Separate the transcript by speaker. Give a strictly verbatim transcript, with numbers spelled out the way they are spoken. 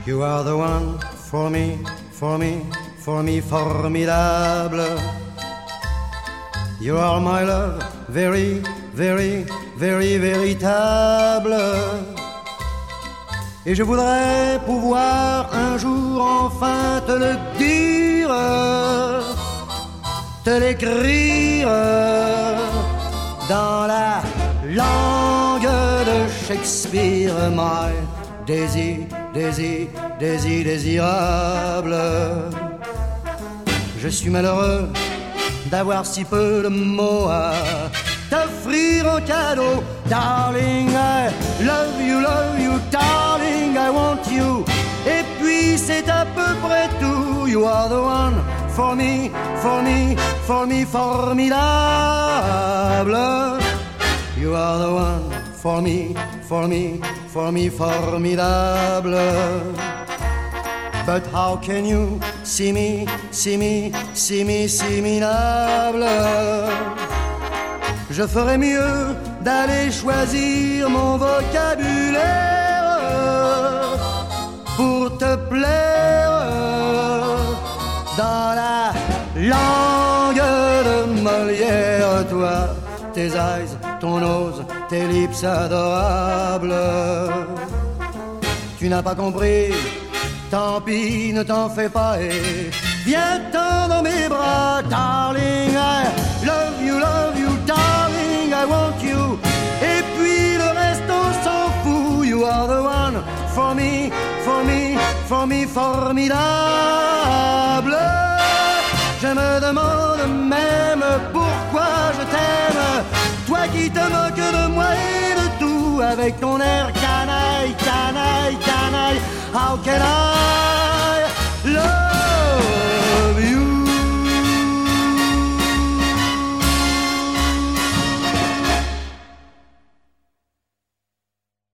Speaker 1: You are the one for me, for me, for me, formidable. You are my love, very, very, very véritable. Et je voudrais pouvoir un jour enfin te le dire, te l'écrire dans la langue de Shakespeare. My Daisy, Daisy, Daisy, désirable. Je suis malheureux d'avoir si peu de mots à t'offrir en cadeau. Darling, I love you, love you, darling, I want you. Et puis c'est à peu près tout. You are the one for me, for me, for me, formidable. You are the one for me, for me, for me, formidable. But how can you see me, see me, see me, see me minable? Je ferais mieux d'aller choisir mon vocabulaire pour te plaire dans la langue de Molière. Toi, tes eyes, ton nose, tes lips adorables. Tu n'as pas compris, tant pis, ne t'en fais pas et viens-t'en dans mes bras. Darling, I love you, love you, darling, I want you. Et puis le reste on s'en fout. You are the one for me, for me, for me, formidable. Je me demande même pourquoi je t'aime, toi qui te moques de moi et de tout, avec ton air canaille, canaille, canaille. How can I